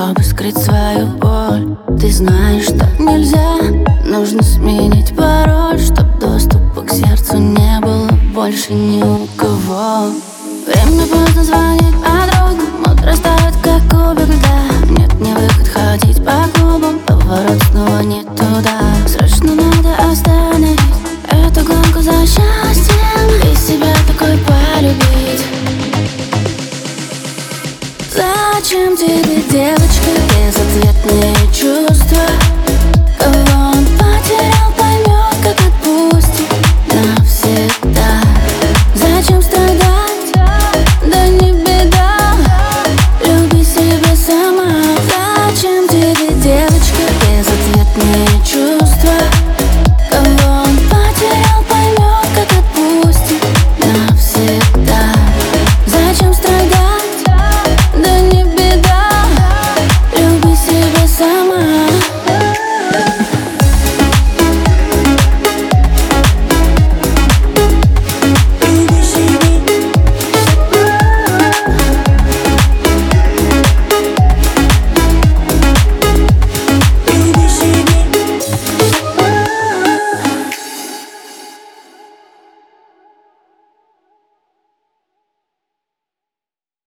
чтобы скрыть свою боль. Ты знаешь, что нельзя, нужно сменить пароль, чтоб доступа к сердцу не было больше ни у кого. Время поздно звонить подругам, утро ставит как кубик льда. Нет, не выход ходить по клубам, поворот снова не туда. Срочно надо остановить эту гонку за счастьем и себя такой полюбить. Зачем тебе, девочка, безответные чувства?